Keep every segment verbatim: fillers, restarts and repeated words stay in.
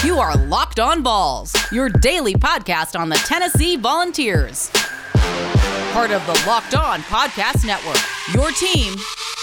You are Locked On Vols, your daily podcast on the Tennessee Volunteers. Part of the Locked On Podcast Network, your team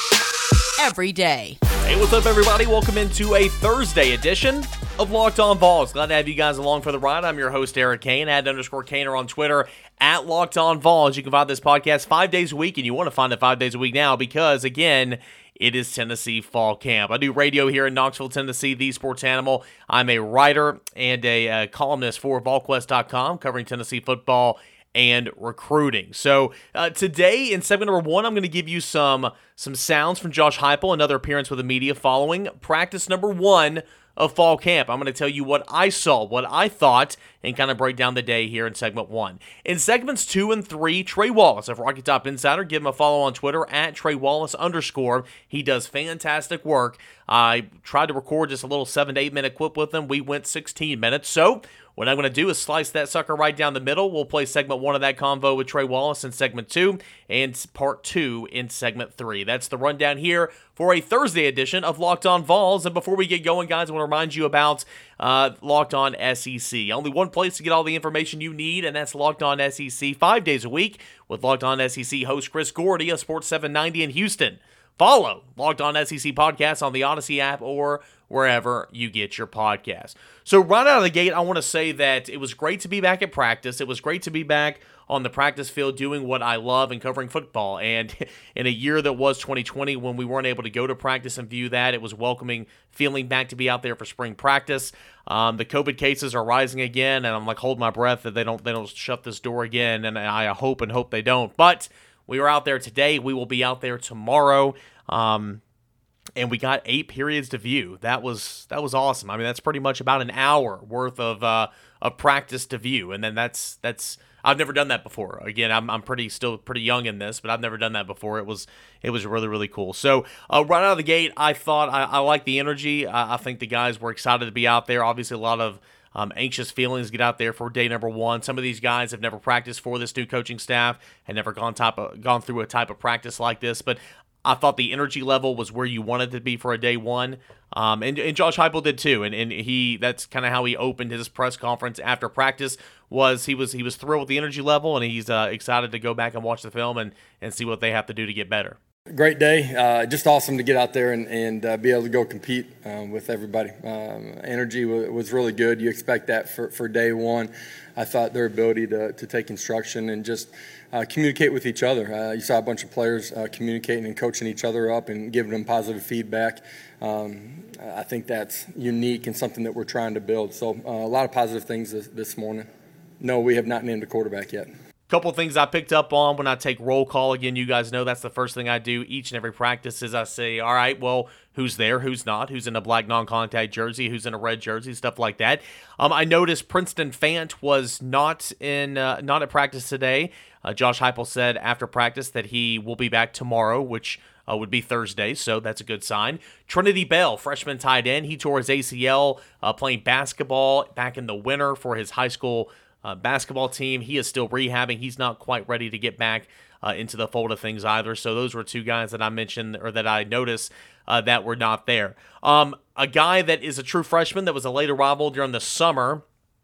every day. Hey, what's up, everybody? Welcome into a Thursday edition of Locked On Vols. Glad to have you guys along for the ride. I'm your host, Eric Kane, at underscore Kaner on Twitter, at Locked On Vols. You can find this podcast five days a week, and you want to find it five days a week now because, again, it is Tennessee Fall Camp. I do radio here in Knoxville, Tennessee, the sports animal. I'm a writer and a uh, columnist for Vol Quest dot com, covering Tennessee football and recruiting. So uh, today in segment number one, I'm going to give you some some sounds from Josh Heupel, another appearance with the media following practice number one of fall camp. I'm going to tell you what I saw, what I thought, and kind of break down the day here in segment one. In segments two and three, Trey Wallace of Rocky Top Insider, give him a follow on Twitter at Trey Wallace underscore. He does fantastic work. I tried to record just a little seven to eight minute clip with him. We went sixteen minutes. So what I'm going to do is slice that sucker right down the middle. We'll play segment one of that convo with Trey Wallace in segment two and part two in segment three. That's the rundown here for a Thursday edition of Locked On Vols. And before we get going, guys, I want to remind you about uh, Locked On S E C. Only one place to get all the information you need, and that's Locked On S E C five days a week with Locked On S E C host Chris Gordy of Sports seven ninety in Houston. Follow Locked On S E C Podcasts on the Odyssey app or wherever you get your podcasts. So right out of the gate, I want to say that it was great to be back at practice. It was great to be back on the practice field doing what I love and covering football. And in a year that was twenty twenty, when we weren't able to go to practice and view that, it was welcoming feeling back to be out there for spring practice. Um, the COVID cases are rising again, and I'm like holding my breath that they don't they don't shut this door again, and I hope and hope they don't. But we were out there today. We will be out there tomorrow. Um, and we got eight periods to view. That was that was awesome. I mean, that's pretty much about an hour worth of uh, of practice to view, and then that's that's I've never done that before. Again, I'm I'm pretty still pretty young in this, but I've never done that before. It was it was really really cool. So uh, right out of the gate, I thought I, I like the energy. I, I think the guys were excited to be out there. Obviously, a lot of Um, anxious feelings get out there for day number one. Some of these guys have never practiced for this new coaching staff and never gone type of, gone through a type of practice like this. But I thought the energy level was where you wanted it to be for a day one. Um, and, and Josh Heupel did too. And and he that's kind of how he opened his press conference after practice. Was he was he was thrilled with the energy level, and he's uh, excited to go back and watch the film and and see what they have to do to get better. Great day. Uh, just awesome to get out there and, and uh, be able to go compete um, with everybody. Um, energy w- was really good. You expect that for, for day one. I thought their ability to, to take instruction and just uh, communicate with each other. Uh, you saw a bunch of players uh, communicating and coaching each other up and giving them positive feedback. Um, I think that's unique and something that we're trying to build. So uh, a lot of positive things this, this morning. No, we have not named a quarterback yet. Couple of things I picked up on when I take roll call. Again, you guys know that's the first thing I do each and every practice is I say, all right, well, who's there, who's not, who's in a black non-contact jersey, who's in a red jersey, stuff like that. Um, I noticed Princeton Fant was not in uh, not at practice today. Uh, Josh Heupel said after practice that he will be back tomorrow, which uh, would be Thursday, so that's a good sign. Trinity Bell, freshman tight end, he tore his A C L uh, playing basketball back in the winter for his high school Uh, basketball team. He is still rehabbing. He's not quite ready to get back uh, into the fold of things either. So those were two guys that I mentioned or that I noticed uh, that were not there. Um, a guy that is a true freshman that was a late arrival during the summer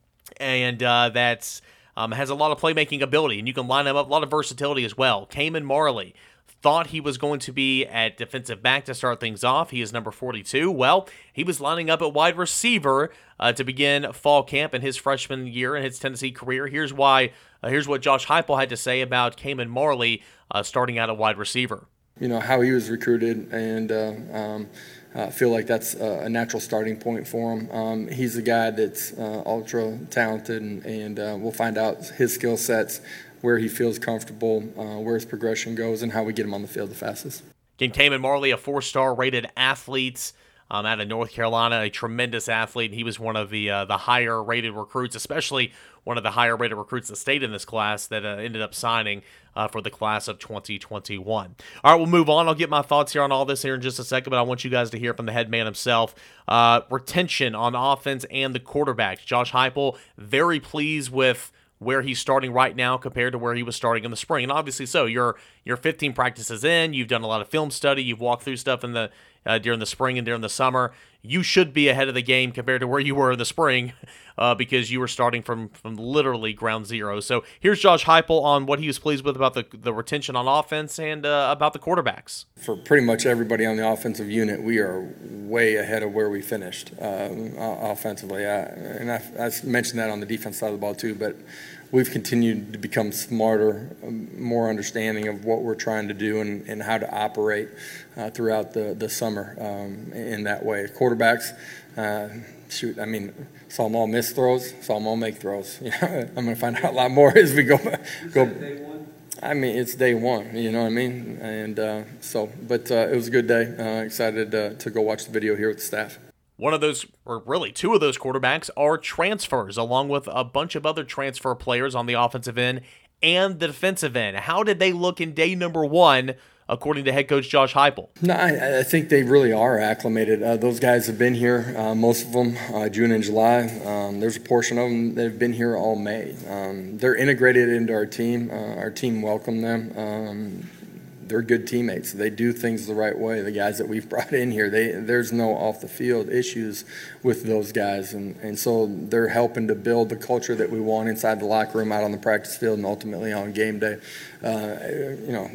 and uh, that um, has a lot of playmaking ability, and you can line him up, a lot of versatility as well. Cayman Marley. Thought he was going to be at defensive back to start things off. He is number forty-two. Well, he was lining up at wide receiver uh, to begin fall camp in his freshman year in his Tennessee career. Here's why. Uh, here's what Josh Heupel had to say about Cayman Marley uh, starting out at wide receiver. You know, how he was recruited, and uh, um, I feel like that's a natural starting point for him. Um, he's a guy that's uh, ultra talented, and, and uh, we'll find out his skill sets, where he feels comfortable, uh, where his progression goes, and how we get him on the field the fastest. Again, Cayman Marley, a four-star rated athlete um, out of North Carolina, a tremendous athlete. He was one of the uh, the higher-rated recruits, especially one of the higher-rated recruits that stayed in this class that uh, ended up signing uh, for the class of twenty twenty-one. All right, we'll move on. I'll get my thoughts here on all this here in just a second, but I want you guys to hear from the head man himself. Uh, retention on offense and the quarterbacks. Josh Heupel, very pleased with where he's starting right now compared to where he was starting in the spring. And obviously so, you're you're fifteen practices in, you've done a lot of film study, you've walked through stuff in the uh, during the spring and during the summer. You should be ahead of the game compared to where you were in the spring uh, because you were starting from, from literally ground zero. So here's Josh Heupel on what he was pleased with about the, the retention on offense and uh, about the quarterbacks. For pretty much everybody on the offensive unit, we are way ahead of where we finished um, offensively. I, and I, I mentioned that on the defense side of the ball too, but we've continued to become smarter, more understanding of what we're trying to do and, and how to operate uh, throughout the, the summer um, in that way. Quarterbacks, uh, shoot, I mean, saw them all miss throws, saw them all make throws. I'm going to find out a lot more as we go. go. I mean, it's day one, you know what I mean? And uh, so, but uh, it was a good day. Uh, excited uh, to go watch the video here with the staff. One of those, or really two of those quarterbacks are transfers, along with a bunch of other transfer players on the offensive end and the defensive end. How did they look in day number one, according to head coach Josh Heupel? No, I, I think they really are acclimated. Uh, those guys have been here, uh, most of them, uh, June and July. Um, there's a portion of them that have been here all May. Um, they're integrated into our team. Uh, our team welcomed them. Um, They're good teammates. They do things the right way. The guys that we've brought in here, they there's no off-the-field issues with those guys. And, and so they're helping to build the culture that we want inside the locker room, out on the practice field, and ultimately on game day. Uh, you know,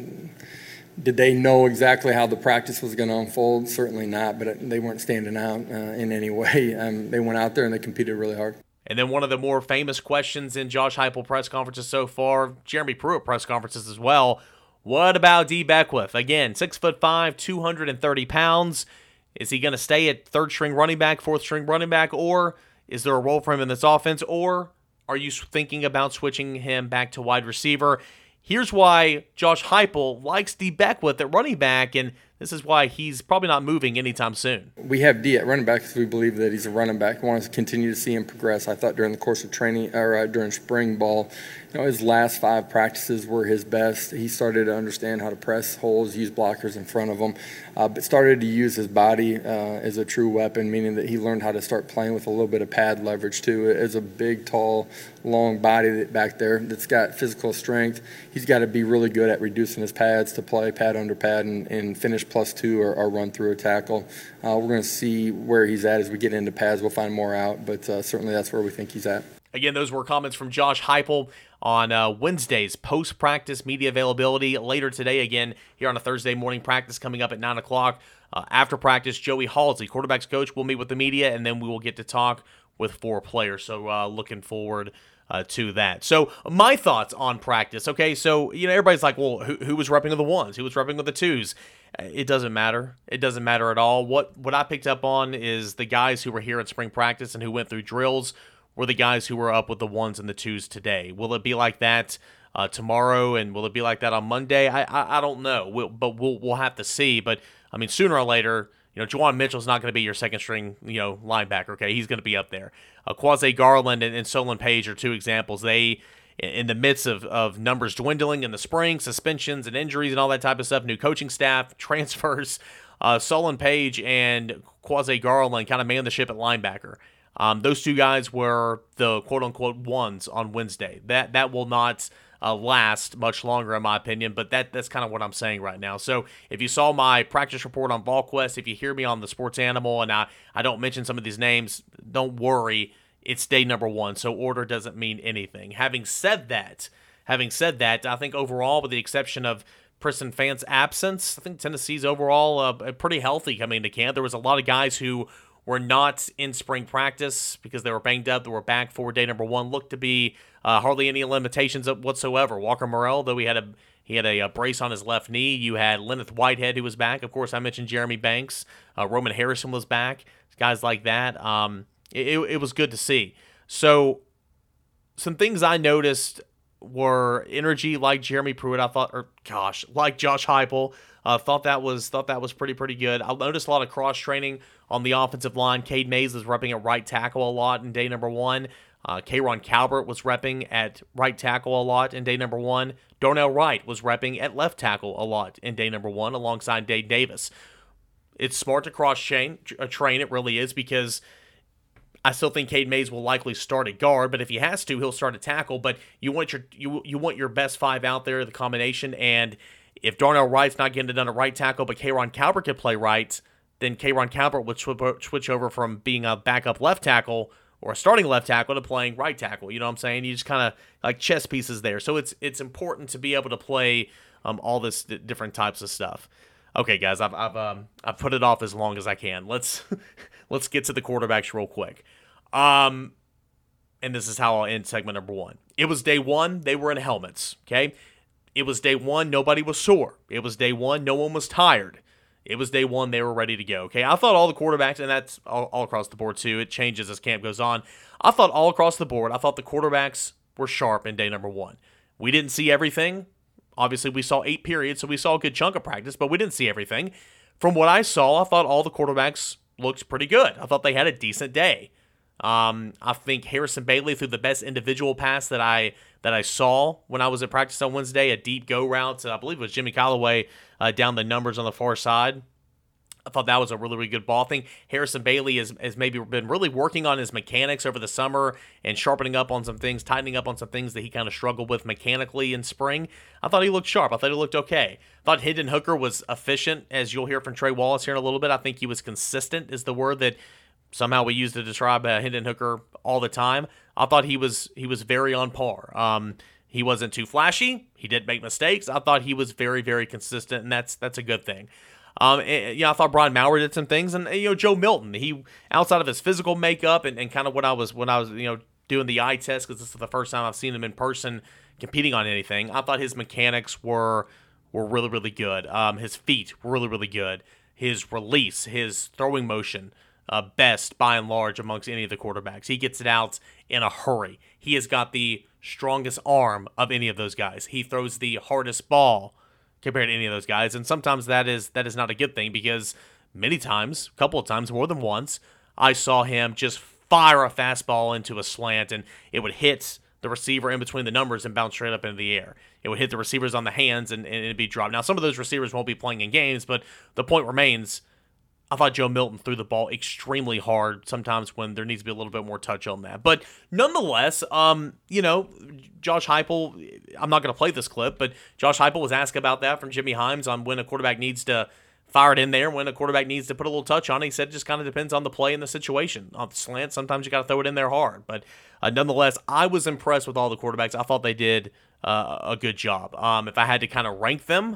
did they know exactly how the practice was going to unfold? Certainly not, but they weren't standing out uh, in any way. Um, they went out there and they competed really hard. And then one of the more famous questions in Josh Heupel press conferences so far, Jeremy Pruitt press conferences as well, what about D. Beckwith? Again, six foot five, two hundred thirty pounds. Is he going to stay at third string running back, fourth string running back, or is there a role for him in this offense, or are you thinking about switching him back to wide receiver? Here's why Josh Heupel likes D. Beckwith at running back, and this is why he's probably not moving anytime soon. We have D at running back because we believe that he's a running back. We want to continue to see him progress. I thought during the course of training, or uh, during spring ball, you know, his last five practices were his best. He started to understand how to press holes, use blockers in front of him, uh, but started to use his body uh, as a true weapon, meaning that he learned how to start playing with a little bit of pad leverage too. As a big, tall, long body that back there that's got physical strength, he's got to be really good at reducing his pads to play pad under pad and, and finish plus two or, or run through a tackle. Uh, we're going to see where he's at as we get into pads. We'll find more out, but uh, certainly that's where we think he's at. Again, those were comments from Josh Heupel on uh, Wednesday's post-practice media availability. Later today, again, here on a Thursday morning practice coming up at nine o'clock. Uh, after practice, Joey Halsey, quarterback's coach, will meet with the media, and then we will get to talk with four players. So uh, looking forward uh, to that. So my thoughts on practice. Okay, so you know everybody's like, well, who, who was repping with the ones? Who was repping with the twos? It doesn't matter. It doesn't matter at all. What what I picked up on is the guys who were here at spring practice and who went through drills were the guys who were up with the ones and the twos today. Will it be like that uh, tomorrow, and will it be like that on Monday? I I, I don't know, we'll, but we'll we'll have to see. But I mean, sooner or later, you know, Juwan Mitchell's not going to be your second string, you know, linebacker. Okay, he's going to be up there. Uh, Quasi Garland and, and Solon Page are two examples. They, in the midst of, of numbers dwindling in the spring, suspensions and injuries and all that type of stuff, new coaching staff, transfers, uh, Solon Page and Quasi Garland kind of manned the ship at linebacker. Um, those two guys were the quote-unquote ones on Wednesday. That that will not uh, last much longer, in my opinion, but that that's kind of what I'm saying right now. So if you saw my practice report on VolQuest, if you hear me on the Sports Animal, and I, I don't mention some of these names, don't worry. It's day number one, so order doesn't mean anything. Having said that, having said that, I think overall, with the exception of Preston Fant's absence, I think Tennessee's overall uh, pretty healthy coming into camp. There was a lot of guys who were not in spring practice because they were banged up. They were back for day number one. Looked to be uh, hardly any limitations whatsoever. Walker Morrell, though he had a he had a, a brace on his left knee. You had Lenneth Whitehead, who was back. Of course, I mentioned Jeremy Banks. Uh, Roman Harrison was back. Guys like that. Um, it, it was good to see. So some things I noticed were energy, like Jeremy Pruitt. I thought, or gosh, like Josh Heupel. Uh, thought that was thought that was pretty pretty good. I noticed a lot of cross training on the offensive line. Cade Mays was repping at right tackle a lot in day number one. Uh, K'Ron Calvert was repping at right tackle a lot in day number one. Darnell Wright was repping at left tackle a lot in day number one, alongside Dade Davis. It's smart to cross train, uh, train. It really is, because I still think Cade Mays will likely start at guard, but if he has to, he'll start at tackle. But you want your you you want your best five out there, the combination, and if Darnell Wright's not getting it done at right tackle, but K'Ron Calvert can play right, then Kayron Calvert would switch over from being a backup left tackle or a starting left tackle to playing right tackle. You know what I'm saying? You just kind of like chess pieces there. So it's it's important to be able to play um, all this d- different types of stuff. Okay, guys, I've I've um, I've put it off as long as I can. Let's let's get to the quarterbacks real quick. Um, and this is how I'll end segment number one. It was day one. They were in helmets. Okay, it was day one. Nobody was sore. It was day one. No one was tired. It was day one. They were ready to go. Okay, I thought all the quarterbacks, and that's all, all across the board too. It changes as camp goes on. I thought all across the board. I thought the quarterbacks were sharp in day number one. We didn't see everything. Obviously, we saw eight periods, so we saw a good chunk of practice, but we didn't see everything. From what I saw, I thought all the quarterbacks looked pretty good. I thought they had a decent day. Um, I think Harrison Bailey threw the best individual pass that I that I saw when I was at practice on Wednesday, a deep go route to, I believe it was Jimmy Callaway uh, down the numbers on the far side. I thought that was a really, really good ball. I think Harrison Bailey has, has maybe been really working on his mechanics over the summer and sharpening up on some things, tightening up on some things that he kind of struggled with mechanically in spring. I thought he looked sharp. I thought he looked okay. I thought Hendon Hooker was efficient, as you'll hear from Trey Wallace here in a little bit. I think he was consistent is the word that somehow we use to describe uh, Hendon Hooker all the time. I thought he was he was very on par. Um, he wasn't too flashy. He did make mistakes. I thought he was very, very consistent, and that's that's a good thing. Um, and, you know, I thought Brian Maurer did some things, and you know, Joe Milton. He outside of his physical makeup and, and kind of what I was when I was you know doing the eye test, because this is the first time I've seen him in person competing on anything. I thought his mechanics were were really, really good. Um, his feet were really, really good. His release, his throwing motion. Uh, best by and large amongst any of the quarterbacks. He gets it out in a hurry. He has got the strongest arm of any of those guys. He throws the hardest ball compared to any of those guys, and sometimes that is that is not a good thing, because many times, a couple of times, more than once, I saw him just fire a fastball into a slant, and it would hit the receiver in between the numbers and bounce straight up into the air. It would hit the receivers on the hands, and, and it'd be dropped. Now, some of those receivers won't be playing in games, but the point remains, I thought Joe Milton threw the ball extremely hard sometimes when there needs to be a little bit more touch on that. But nonetheless, um, you know, Josh Heupel, I'm not going to play this clip, but Josh Heupel was asked about that from Jimmy Himes on when a quarterback needs to fire it in there, when a quarterback needs to put a little touch on it. He said it just kind of depends on the play and the situation. On the slant, sometimes you got to throw it in there hard. But uh, nonetheless, I was impressed with all the quarterbacks. I thought they did uh, a good job. Um, if I had to kind of rank them,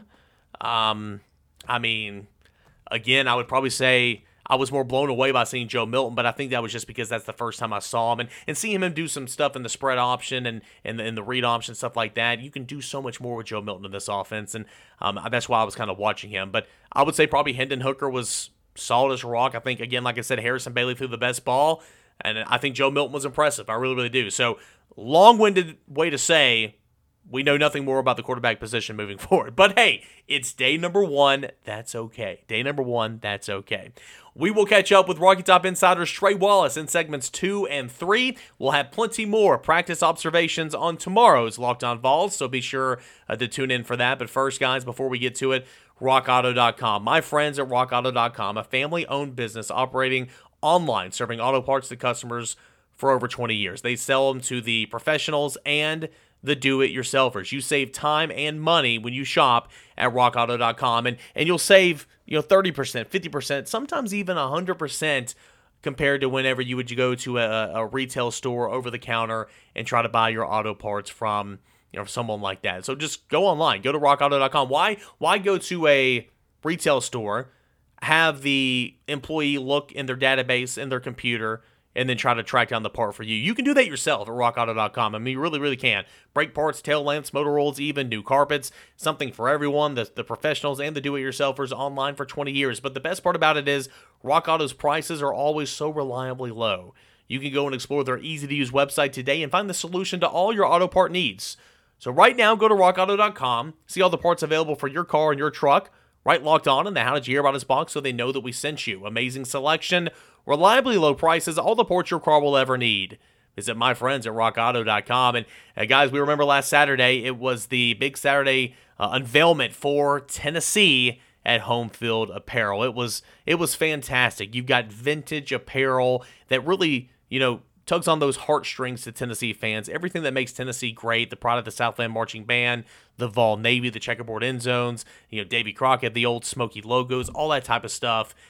um, I mean... Again, I would probably say I was more blown away by seeing Joe Milton, but I think that was just because that's the first time I saw him. And, and seeing him do some stuff in the spread option and, and, the, and the read option, stuff like that, you can do so much more with Joe Milton in this offense, and um, that's why I was kind of watching him. But I would say probably Hendon Hooker was solid as a rock. I think, again, like I said, Harrison Bailey threw the best ball, and I think Joe Milton was impressive. I really, really do. So long-winded way to say we know nothing more about the quarterback position moving forward. But hey, it's day number one. That's okay. Day number one, that's okay. We will catch up with Rocky Top Insider's Trey Wallace in segments two and three. We'll have plenty more practice observations on tomorrow's Locked On Vols, so be sure uh, to tune in for that. But first, guys, before we get to it, rock auto dot com. My friends at rock auto dot com, a family-owned business operating online, serving auto parts to customers for over twenty years. They sell them to the professionals and the do-it-yourselfers. You save time and money when you shop at rock auto dot com, and, and you'll save you know thirty percent, fifty percent, sometimes even one hundred percent compared to whenever you would go to a, a retail store over the counter and try to buy your auto parts from you know someone like that. So just go online, go to rock auto dot com. Why, why go to a retail store, have the employee look in their database, in their computer, and then try to track down the part for you? You can do that yourself at rock auto dot com. I mean, you really, really can. Brake parts, tail lamps, motor rolls, even new carpets. Something for everyone, the, the professionals and the do-it-yourselfers, online for twenty years. But the best part about it is Rock Auto's prices are always so reliably low. You can go and explore their easy-to-use website today and find the solution to all your auto part needs. So right now, go to rock auto dot com, see all the parts available for your car and your truck. Right Locked On in the How Did You Hear About Us box so they know that we sent you. Amazing selection, reliably low prices, all the parts your car will ever need. Visit my friends at rock auto dot com. And uh, guys, we remember last Saturday, it was the big Saturday uh, unveilment for Tennessee at Home Field Apparel. It was it was fantastic. You've got vintage apparel that really, you know, tugs on those heartstrings to Tennessee fans. Everything that makes Tennessee great, the pride of the Southland Marching Band, the Vol Navy, the checkerboard end zones, you know, Davy Crockett, the old Smoky logos, all that type of stuff.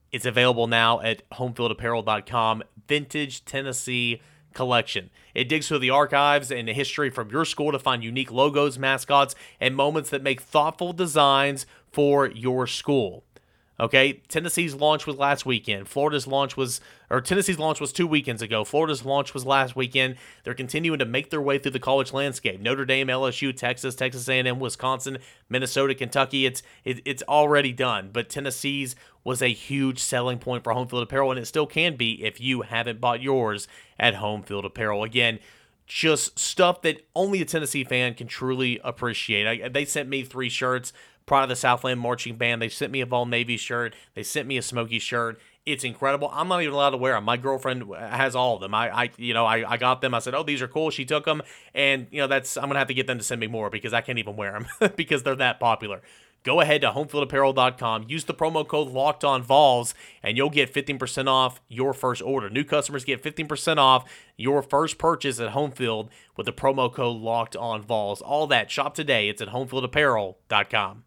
It's available now at home field apparel dot com. Vintage Tennessee collection. It digs through the archives and the history from your school to find unique logos, mascots, and moments that make thoughtful designs for your school. Okay, Tennessee's launch was last weekend. Florida's launch was, or Tennessee's launch was two weekends ago. Florida's launch was last weekend. They're continuing to make their way through the college landscape. Notre Dame, L S U, Texas, Texas A and M, Wisconsin, Minnesota, Kentucky. It's it, it's already done. But Tennessee's was a huge selling point for Home Field Apparel, and it still can be if you haven't bought yours at Home Field Apparel. Again, just stuff that only a Tennessee fan can truly appreciate. I, they sent me three shirts. Pride of the Southland Marching Band. They sent me a Vol Navy shirt. They sent me a Smoky shirt. It's incredible. I'm not even allowed to wear them. My girlfriend has all of them. I, I you know, I, I got them. I said, oh, these are cool. She took them, and you know, that's I'm gonna have to get them to send me more because I can't even wear them because they're that popular. Go ahead to home field apparel dot com. Use the promo code LOCKEDONVols, and you'll get fifteen percent off your first order. New customers get fifteen percent off your first purchase at Homefield with the promo code LOCKEDONVols. All that. Shop today. It's at home field apparel dot com.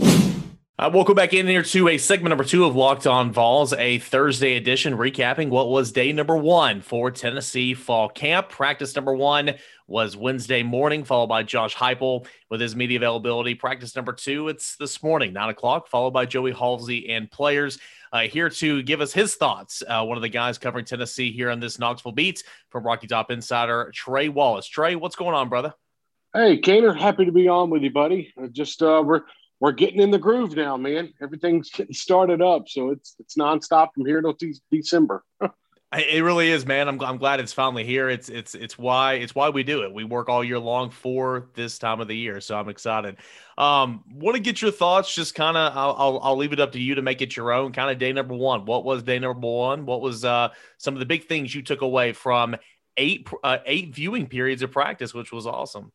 Uh, welcome back in here to a segment number two of Locked On Vols, a Thursday edition recapping what was day number one for Tennessee fall camp. Practice number one was Wednesday morning, followed by Josh Heupel with his media availability. Practice number two, it's this morning, nine o'clock, followed by Joey Halsey and players. Uh, here to give us his thoughts, uh, one of the guys covering Tennessee here on this Knoxville Beats from Rocky Top Insider, Trey Wallace. Trey, what's going on, brother? Hey, Kaner, happy to be on with you, buddy. Uh, just uh, we're we're getting in the groove now, man. Everything's getting started up, so it's it's nonstop from here till de- December. It really is, man. I'm I'm glad it's finally here. It's it's it's why it's why we do it. We work all year long for this time of the year, so I'm excited. Um, want to get your thoughts. Just kind of, I'll, I'll I'll leave it up to you to make it your own. Kind of day number one. What was day number one? What was uh some of the big things you took away from eight uh, eight viewing periods of practice, which was awesome.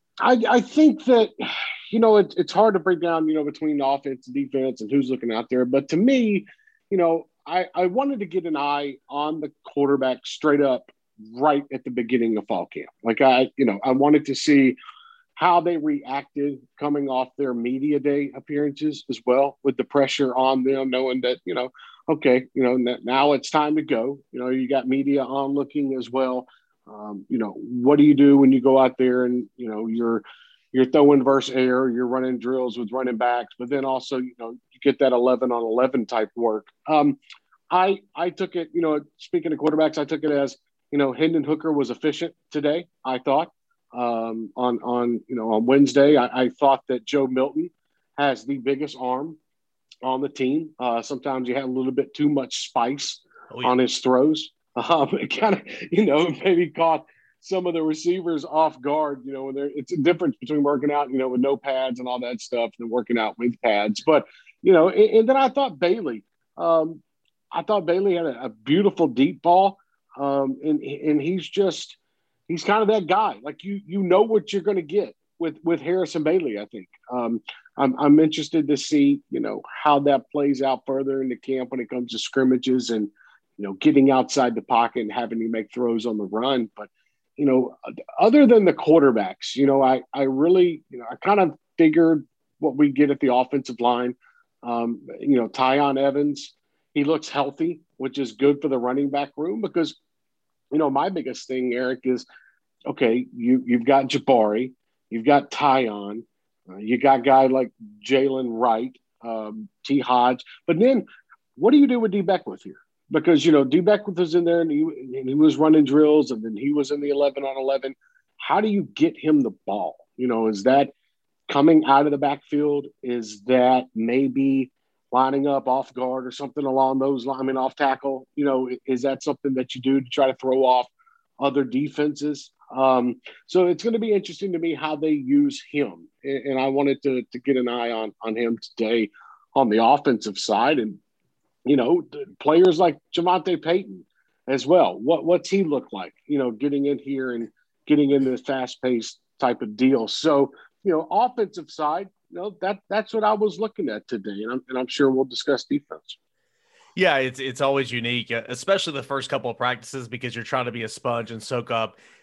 I I think that. You know, it, it's hard to break down, you know, between offense and defense and who's looking out there. But to me, you know, I, I wanted to get an eye on the quarterback straight up right at the beginning of fall camp. Like, I, you know, I wanted to see how they reacted coming off their media day appearances as well, with the pressure on them, knowing that, you know, okay, you know, now it's time to go. You know, you got media on looking as well. Um, you know, what do you do when you go out there and, you know, you're – you're throwing versus air, you're running drills with running backs, but then also, you know, you get that eleven on eleven type work. Um, I I took it, you know, speaking of quarterbacks, I took it as, you know, Hendon Hooker was efficient today, I thought. Um, on, on, you know, on Wednesday, I, I thought that Joe Milton has the biggest arm on the team. Uh, sometimes he had a little bit too much spice oh, yeah. on his throws. Um, it kind of, you know, maybe caught some of the receivers off guard, you know, when they're, it's a difference between working out, you know, with no pads and all that stuff and working out with pads. But, you know, and, and then I thought Bailey, um, I thought Bailey had a, a beautiful deep ball. Um, and, and he's just, he's kind of that guy. Like, you, you know what you're going to get with, with Harrison Bailey, I think. Um, I'm, I'm interested to see, you know, how that plays out further in the camp when it comes to scrimmages and, you know, getting outside the pocket and having to make throws on the run. But, you know, other than the quarterbacks, you know, I, I really, you know, I kind of figured what we get at the offensive line. Um, you know, Tyon Evans, he looks healthy, which is good for the running back room because, you know, my biggest thing, Eric, is, okay, you, you've got Jabari, you've got Tyon, uh, you got a guy like Jalen Wright, um, T. Hodge, but then what do you do with D. Beckwith here? Because, you know, D. Beckwith was in there and he, and he was running drills and then he was in the eleven on eleven. How do you get him the ball? You know, is that coming out of the backfield? Is that maybe lining up off guard or something along those lines? I mean, off tackle, you know, is that something that you do to try to throw off other defenses? Um, so it's going to be interesting to me how they use him. And, and I wanted to, to get an eye on, on him today on the offensive side. And, you know, players like Javonte Payton as well. What what's he look like? You know, getting in here and getting into the fast-paced type of deal. So, you know, offensive side, you know, that that's what I was looking at today, and I'm and I'm sure we'll discuss defense. Yeah, it's it's always unique, especially the first couple of practices because you're trying to be a sponge and soak up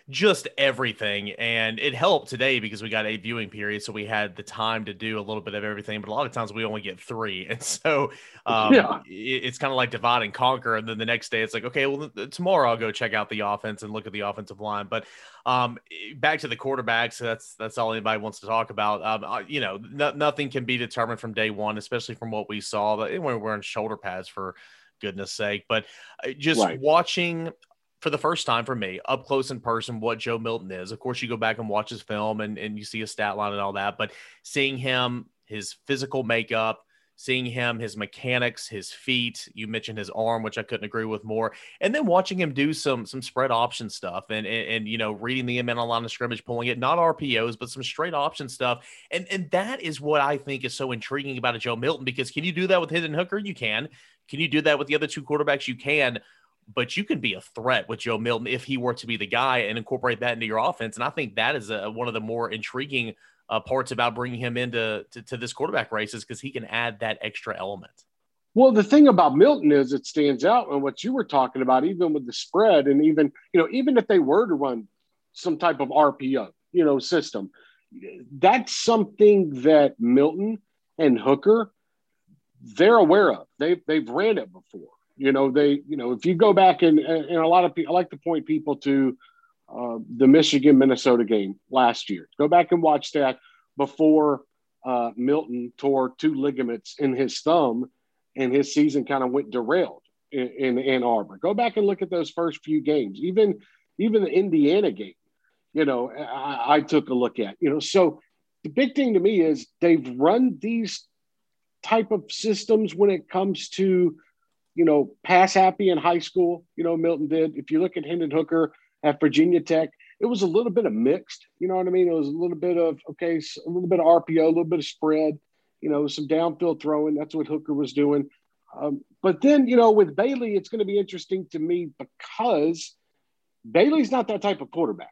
just everything. And it helped today because we got a viewing period, so we had the time to do a little bit of everything. But a lot of times we only get three, and so um, Yeah. it, it's kind of like divide and conquer. And then the next day, it's like, okay, well, th- tomorrow I'll go check out the offense and look at the offensive line. But um, back to the quarterbacks, that's that's all anybody wants to talk about. Um, uh, you know, no, nothing can be determined from day one, especially from what we saw. That we're wearing shoulder pads for goodness sake. But uh, just Right. watching for the first time for me up close in person what Joe Milton is. Of course, you go back and watch his film and, and you see his stat line and all that, but seeing him, his physical makeup, seeing him, his mechanics, his feet, you mentioned his arm, which I couldn't agree with more. And then watching him do some, some spread option stuff and, and, and you know, reading the men on line of scrimmage, pulling it, not R P Os, but some straight option stuff. And, and that is what I think is so intriguing about a Joe Milton, because can you do that with Hendon Hooker? You can. Can you do that with the other two quarterbacks? You can. But you can be a threat with Joe Milton if he were to be the guy and incorporate that into your offense. And I think that is a, one of the more intriguing uh, parts about bringing him into to, to this quarterback race, is because he can add that extra element. Well, the thing about Milton is it stands out, and what you were talking about, even with the spread, and even, you know, even if they were to run some type of R P O, you know, system, that's something that Milton and Hooker, they're aware of. They've, they've ran it before. You know, they, you know, if you go back and, and a lot of people, I like to point people to uh, the Michigan Minnesota game last year. Go back and watch that before uh, Milton tore two ligaments in his thumb and his season kind of went derailed in, in Ann Arbor. Go back and look at those first few games, even, even the Indiana game, you know, I, I took a look at, you know, so the big thing to me is they've run these type of systems when it comes to, you know, pass happy in high school. You know, Milton did. If you look at Hendon Hooker at Virginia Tech, it was a little bit of mixed. You know what I mean? It was a little bit of, okay, a little bit of R P O, a little bit of spread, you know, some downfield throwing. That's what Hooker was doing. Um, but then, you know, with Bailey, it's going to be interesting to me because Bailey's not that type of quarterback.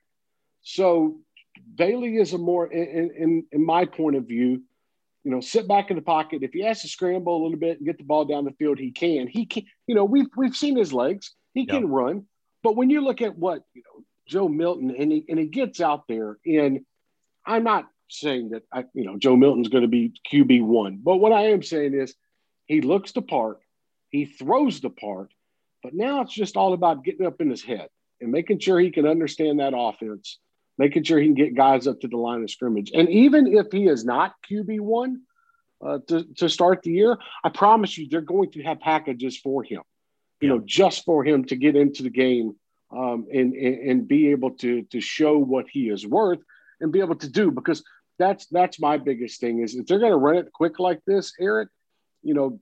So Bailey is a more, in, in, in my point of view, you know, sit back in the pocket. If he has to scramble a little bit and get the ball down the field, he can. He can. You know, we've we've seen his legs. He Yep. can run. But when you look at what, you know, Joe Milton, and he and he gets out there, and I'm not saying that I, you know, Joe Milton's going to be Q B one, but what I am saying is he looks the part, he throws the part, but now it's just all about getting up in his head and making sure he can understand that offense, making sure he can get guys up to the line of scrimmage. And even if he is not Q B one uh, to, to start the year, I promise you they're going to have packages for him, you Yeah. know, just for him to get into the game um, and, and, and be able to, to show what he is worth and be able to do, because that's, that's my biggest thing is if they're going to run it quick like this, Eric, you know,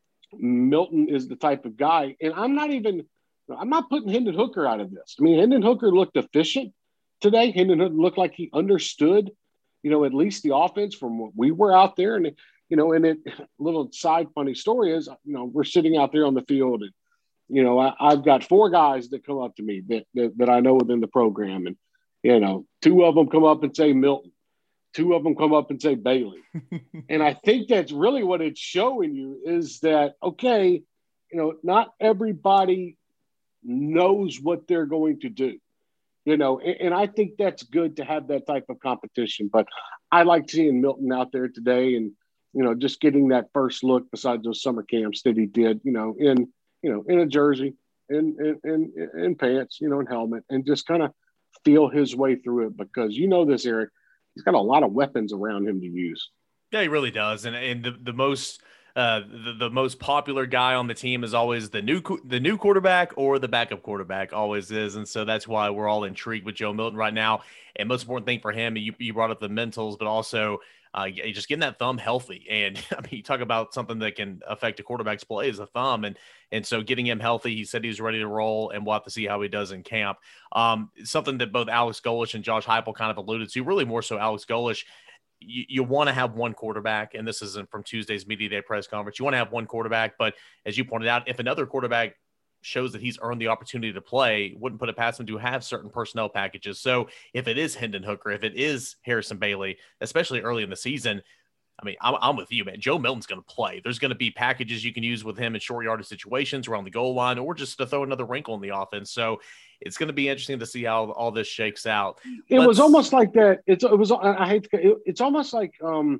Milton is the type of guy, and I'm not even, I'm not putting Hendon Hooker out of this. I mean, Hendon Hooker looked efficient today. Hendon Hooker looked like he understood, you know, at least the offense from what we were out there. And, you know, and it, little side funny story is, you know, we're sitting out there on the field and, you know, I, I've got four guys that come up to me that, that, that I know within the program. And, you know, two of them come up and say Milton. Two of them come up and say Bailey. And I think that's really what it's showing you is that, okay, you know, not everybody knows what they're going to do. You know, and, and I think that's good to have that type of competition. But I like seeing Milton out there today and, you know, just getting that first look besides those summer camps that he did, you know, in, you know, in a jersey, in, in, in, in pants, you know, and helmet, and just kind of feel his way through it because you know this, Eric, he's got a lot of weapons around him to use. Yeah, he really does. And and the, the most uh, the, the most popular guy on the team is always the new the new quarterback or the backup quarterback, always is. And so that's why we're all intrigued with Joe Milton right now. And most important thing for him, you, you brought up the mentals, but also uh, just getting that thumb healthy. And I mean, you talk about something that can affect a quarterback's play is the thumb. And and so getting him healthy, he said he was ready to roll, and we'll have to see how he does in camp. Um, something that both Alex Golesh and Josh Heupel kind of alluded to, really more so Alex Golesh. You, you want to have one quarterback, and this isn't from Tuesday's media day press conference. You want to have one quarterback, but as you pointed out, if another quarterback shows that he's earned the opportunity to play, wouldn't put it past him to have certain personnel packages. So if it is Hendon Hooker, if it is Harrison Bailey, especially early in the season, I mean, I'm, I'm with you, man. Joe Milton's going to play. There's going to be packages you can use with him in short yardage situations around the goal line, or just to throw another wrinkle in the offense. So it's going to be interesting to see how all this shakes out. It Let's, was almost like that. It's, it was, I hate to, it, it's almost like um,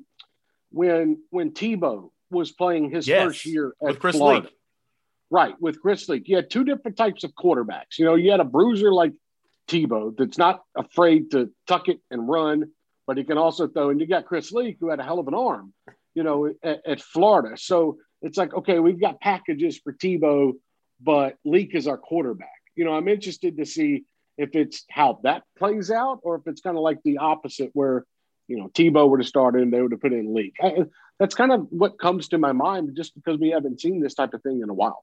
when, when Tebow was playing his yes, first year at with Chris Florida. Leak. Right. With Chris Leak. You had two different types of quarterbacks. You know, you had a bruiser like Tebow that's not afraid to tuck it and run, but he can also throw. And you got Chris Leak, who had a hell of an arm, you know, at, at Florida. So it's like, okay, we've got packages for Tebow, but Leak is our quarterback. You know, I'm interested to see if it's how that plays out, or if it's kind of like the opposite where, you know, Tebow would have started and they would have put in Leak. I, that's kind of what comes to my mind, just because we haven't seen this type of thing in a while.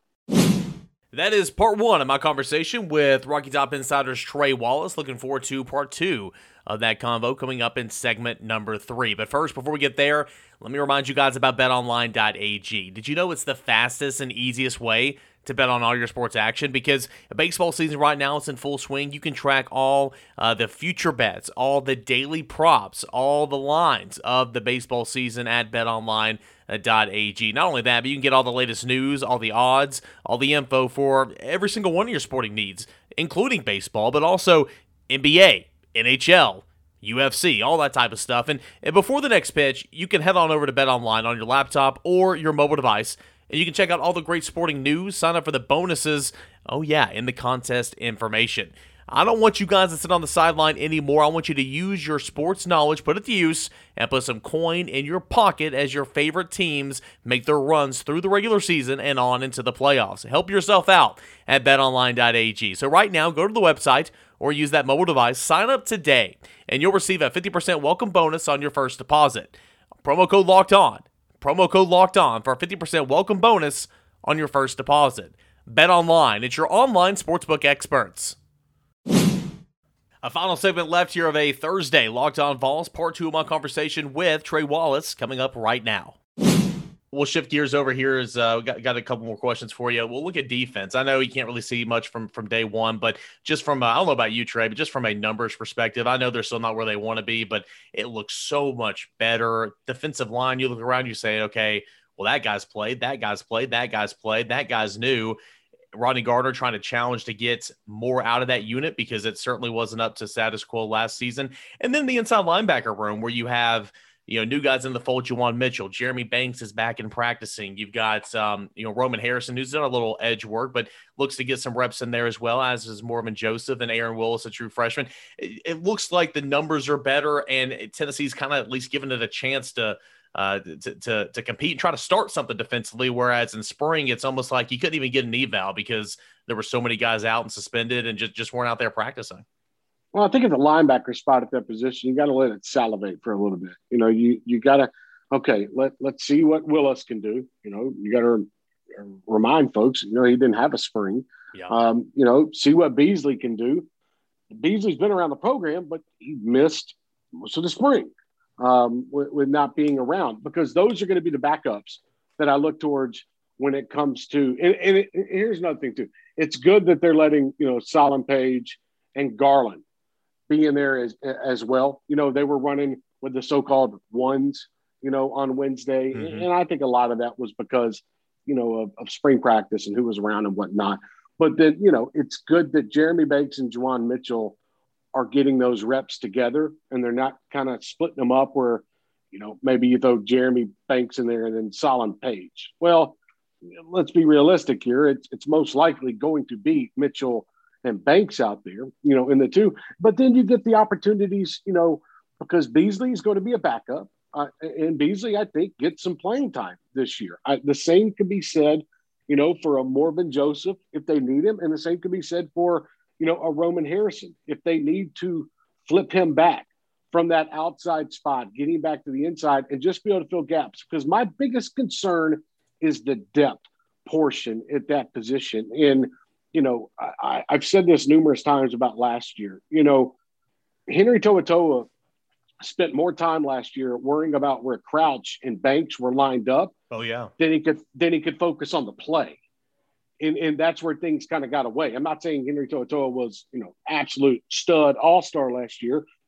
That is part one of my conversation with Rocky Top Insider's Trey Wallace. Looking forward to part two of that convo coming up in segment number three. But first, before we get there, let me remind you guys about bet online dot a g. Did you know it's the fastest and easiest way to bet on all your sports action? Because baseball season right now is in full swing. You can track all uh, the future bets, all the daily props, all the lines of the baseball season at bet online dot a g. Not only that, but you can get all the latest news, all the odds, all the info for every single one of your sporting needs, including baseball, but also N B A, N H L, U F C, all that type of stuff. And, and before the next pitch, you can head on over to BetOnline on your laptop or your mobile device, and you can check out all the great sporting news, sign up for the bonuses, oh yeah, and the contest information. I don't want you guys to sit on the sideline anymore. I want you to use your sports knowledge, put it to use, and put some coin in your pocket as your favorite teams make their runs through the regular season and on into the playoffs. Help yourself out at bet online dot a g. So right now, go to the website or use that mobile device, sign up today, and you'll receive a fifty percent welcome bonus on your first deposit. Promo code LOCKED ON. Promo code LOCKED ON for a fifty percent welcome bonus on your first deposit. BetOnline, it's your online sportsbook experts. A final segment left here of a Thursday Locked On Vols, part two of my conversation with Trey Wallace, coming up right now. We'll shift gears over here as uh, we got, got a couple more questions for you. We'll look at defense. I know you can't really see much from, from day one, but just from, uh, I don't know about you, Trey, but just from a numbers perspective, I know they're still not where they want to be, but it looks so much better. Defensive line, you look around, you say, okay, well, that guy's played, that guy's played, that guy's played, that guy's new. Rodney Gardner trying to challenge to get more out of that unit because it certainly wasn't up to status quo last season. And then the inside linebacker room where you have, you know, new guys in the fold, Juwan Mitchell, Jeremy Banks is back in practicing. You've got, um, you know, Roman Harrison, who's done a little edge work, but looks to get some reps in there as well, as is Morven Joseph and Aaron Willis, a true freshman. It, it looks like the numbers are better, and Tennessee's kind of at least given it a chance to, Uh, to, to to compete and try to start something defensively, whereas in spring, it's almost like you couldn't even get an eval because there were so many guys out and suspended and just, just weren't out there practicing. Well, I think at the linebacker spot at that position, you got to let it salivate for a little bit. You know, you you got to, okay, let, let's see what Willis can do. You know, you got to remind folks, you know, he didn't have a spring. Yeah. Um, you know, see what Beasley can do. Beasley's been around the program, but he missed most of the spring. Um, with, with not being around, because those are going to be the backups that I look towards when it comes to, and, and, it, and here's another thing too. It's good that they're letting, you know, Solon Page and Garland be in there as, as well. You know, they were running with the so-called ones, you know, on Wednesday. Mm-hmm. And I think a lot of that was because, you know, of, of spring practice and who was around and whatnot. But then, you know, it's good that Jeremy Banks and Juwan Mitchell are getting those reps together, and they're not kind of splitting them up where, you know, maybe you throw Jeremy Banks in there and then Solon Page. Well, let's be realistic here. It's, it's most likely going to be Mitchell and Banks out there, you know, in the two. But then you get the opportunities, you know, because Beasley is going to be a backup. Uh, and Beasley, I think, gets some playing time this year. I, the same could be said, you know, for a Morven Joseph if they need him. And the same could be said for, you know, a Roman Harrison, if they need to flip him back from that outside spot, getting back to the inside and just be able to fill gaps. Because my biggest concern is the depth portion at that position. And, you know, I, I've said this numerous times about last year. You know, Henry To'oTo'o spent more time last year worrying about where Crouch and Banks were lined up. Oh, yeah. Then he could, then he could focus on the play. And, and that's where things kind of got away. I'm not saying Henry To'oTo'o was, you know, absolute stud all-star last year,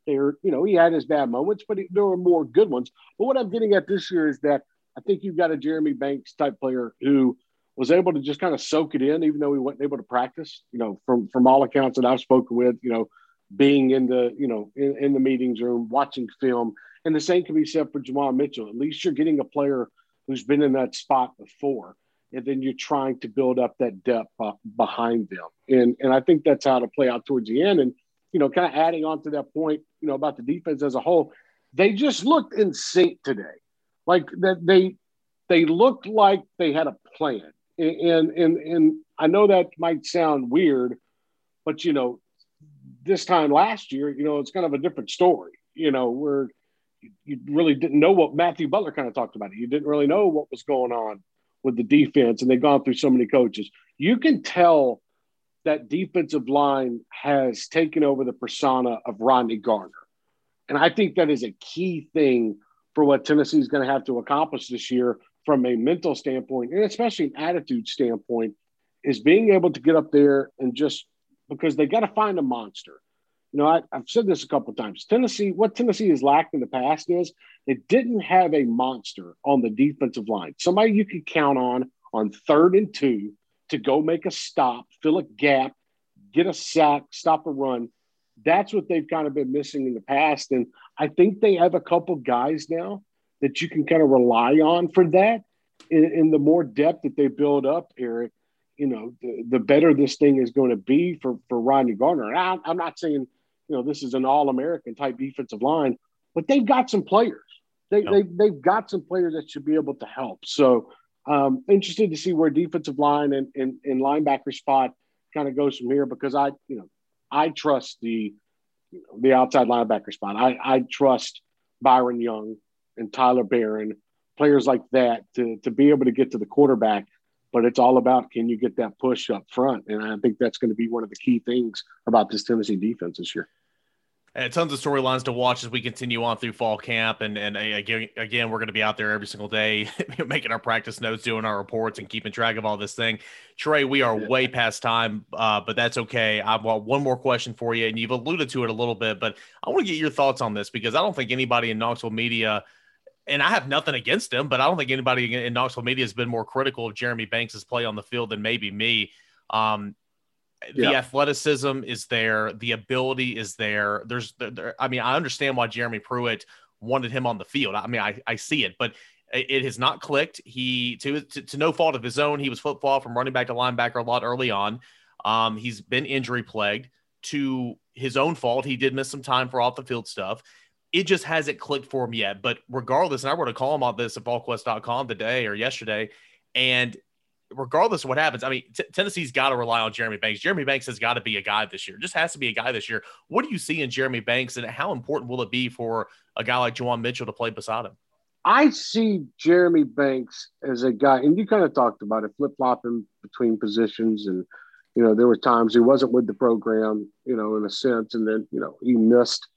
They're, you know, he had his bad moments, but he, there were more good ones. But what I'm getting at this year is that I think you've got a Jeremy Banks type player who was able to just kind of soak it in, even though he wasn't able to practice. You know, from from all accounts that I've spoken with, you know, being in the, you know, in, in the meetings room, watching film, and the same can be said for Juwan Mitchell. At least you're getting a player who's been in that spot before, and then you're trying to build up that depth uh, behind them. And and I think that's how to play out towards the end. And, you know, kind of adding on to that point, you know, about the defense as a whole, they just looked in sync today. Like that they they looked like they had a plan. And, and, and I know that might sound weird, but, you know, this time last year, you know, it's kind of a different story, you know, where you really didn't know what Matthew Butler kind of talked about it. You didn't really know what was going on with the defense, and they've gone through so many coaches. You can tell that defensive line has taken over the persona of Rodney Garner. And I think that is a key thing for what Tennessee is going to have to accomplish this year from a mental standpoint, and especially an attitude standpoint, is being able to get up there and just because they got to find a monster. You know, I, I've said this a couple of times. Tennessee, what Tennessee has lacked in the past is they didn't have a monster on the defensive line. Somebody you could count on on third and two to go make a stop, fill a gap, get a sack, stop a run. That's what they've kind of been missing in the past. And I think they have a couple guys now that you can kind of rely on for that. And, and the more depth that they build up, Eric, you know, the, the better this thing is going to be for, for Rodney Garner. And I, I'm not saying, you know, this is an all-American type defensive line, but they've got some players. They, no. they, they've got some players that should be able to help. So um, interested to see where defensive line and, and, and linebacker spot kind of goes from here, because I, you know, I trust the, you know, the outside linebacker spot. I, I trust Byron Young and Tyler Barron, players like that to, to be able to get to the quarterback. But it's all about, can you get that push up front? And I think that's going to be one of the key things about this Tennessee defense this year. And tons of storylines to watch as we continue on through fall camp. And, and again, again, we're going to be out there every single day making our practice notes, doing our reports, and keeping track of all this thing. Trey, we are yeah. way past time, uh, but that's okay. I've got one more question for you, and you've alluded to it a little bit, but I want to get your thoughts on this, because I don't think anybody in Knoxville media – and I have nothing against him, but I don't think anybody in Knoxville media has been more critical of Jeremy Banks' play on the field than maybe me. Um, the yeah. athleticism is there. The ability is there. There's, there, I mean, I understand why Jeremy Pruitt wanted him on the field. I mean, I, I see it, but it, it has not clicked. He, to, to, to no fault of his own, he was flip-flop from running back to linebacker a lot early on. Um, he's been injury plagued. To his own fault, he did miss some time for off the field stuff. It just hasn't clicked for him yet. But regardless, and I wrote a column on this at VolQuest dot com today or yesterday, and regardless of what happens, I mean, t- Tennessee's got to rely on Jeremy Banks. Jeremy Banks has got to be a guy this year. Just has to be a guy this year. What do you see in Jeremy Banks, and how important will it be for a guy like Juwan Mitchell to play beside him? I see Jeremy Banks as a guy, and you kind of talked about it, flip-flopping between positions. And, you know, there were times he wasn't with the program, you know, in a sense, and then, you know, he missed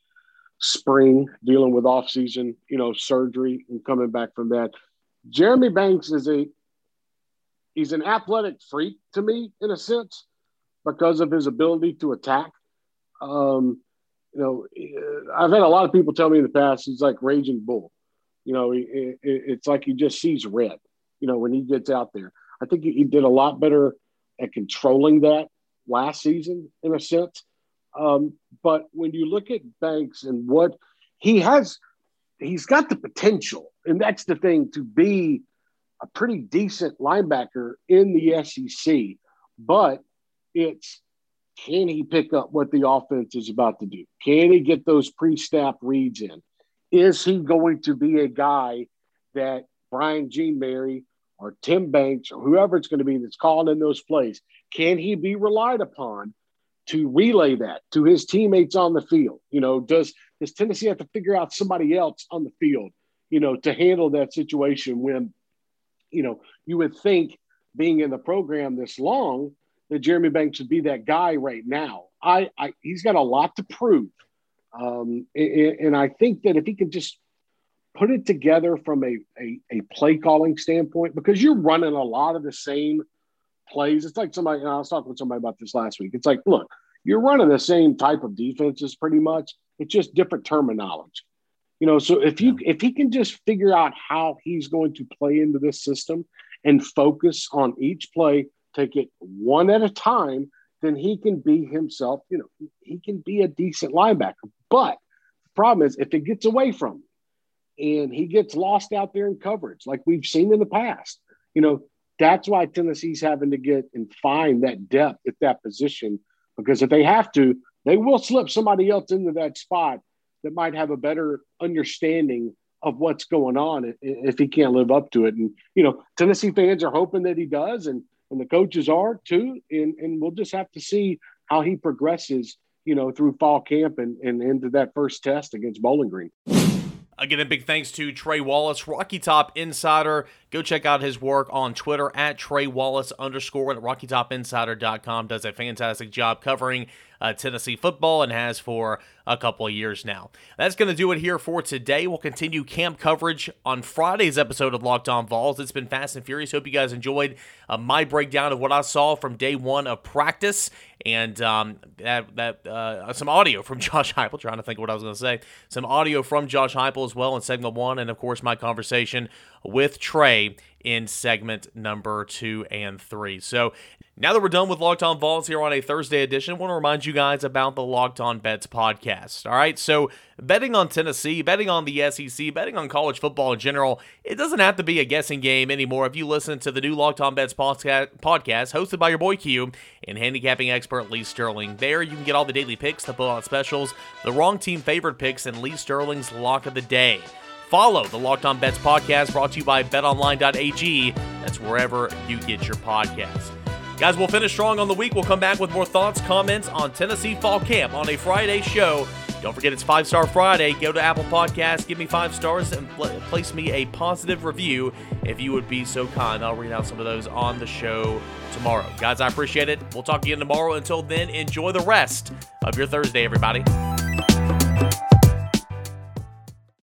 spring dealing with off-season, you know, surgery and coming back from that. Jeremy Banks is a he's an athletic freak to me, in a sense, because of his ability to attack. Um, you know, I've had a lot of people tell me in the past he's like Raging Bull. You know, it, it, it's like he just sees red, you know, when he gets out there. I think he, he did a lot better at controlling that last season, in a sense. Um, but when you look at Banks and what he has, he's got the potential, and that's the thing, to be a pretty decent linebacker in the S E C. But it's, can he pick up what the offense is about to do? Can he get those pre-snap reads in? Is he going to be a guy that Brian Jean-Mary or Tim Banks or whoever it's going to be that's calling in those plays, can he be relied upon to relay that to his teammates on the field? You know, does, does Tennessee have to figure out somebody else on the field, you know, to handle that situation when, you know, you would think, being in the program this long, that Jeremy Banks would be that guy right now. I, I he's got a lot to prove. Um, and, and I think that if he can just put it together from a, a, a play calling standpoint, because you're running a lot of the same plays. It's like somebody, you know, I was talking with somebody about this last week. It's like, look, you're running the same type of defenses pretty much. It's just different terminology. You know, so if you if he can just figure out how he's going to play into this system and focus on each play, take it one at a time, then he can be himself. You know, he can be a decent linebacker. But the problem is if it gets away from him and he gets lost out there in coverage, like we've seen in the past, you know, that's why Tennessee's having to get and find that depth at that position, because if they have to, they will slip somebody else into that spot that might have a better understanding of what's going on if he can't live up to it. And, you know, Tennessee fans are hoping that he does, and, and the coaches are too. And, and we'll just have to see how he progresses, you know, through fall camp and, and into that first test against Bowling Green. Again, a big thanks to Trey Wallace, Rocky Top Insider. Go check out his work on Twitter at Trey Wallace underscore at rocky top insider dot com. Does a fantastic job covering uh, Tennessee football and has for a couple of years now. That's going to do it here for today. We'll continue camp coverage on Friday's episode of Locked On Vols. It's been fast and furious. Hope you guys enjoyed uh, my breakdown of what I saw from day one of practice, and um, that, that uh, some audio from Josh Heupel. Trying to think of what I was going to say. Some audio from Josh Heupel as well in segment one, and of course my conversation with Trey in segment number two and three. So now that we're done with Locked On Vols here on a Thursday edition, I want to remind you guys about the Locked On Bets podcast. All right, so betting on Tennessee, betting on the S E C, betting on college football in general, it doesn't have to be a guessing game anymore if you listen to the new Locked On Bets podcast hosted by your boy Q and handicapping expert Lee Sterling. There you can get all the daily picks, the blowout specials, the wrong team favorite picks, and Lee Sterling's lock of the day. Follow the Locked On Bets podcast brought to you by bet online dot a g. That's wherever you get your podcasts. Guys, we'll finish strong on the week. We'll come back with more thoughts, comments on Tennessee Fall Camp on a Friday show. Don't forget it's Five Star Friday. Go to Apple Podcasts, give me five stars, and pl- place me a positive review if you would be so kind. I'll read out some of those on the show tomorrow. Guys, I appreciate it. We'll talk again tomorrow. Until then, enjoy the rest of your Thursday, everybody.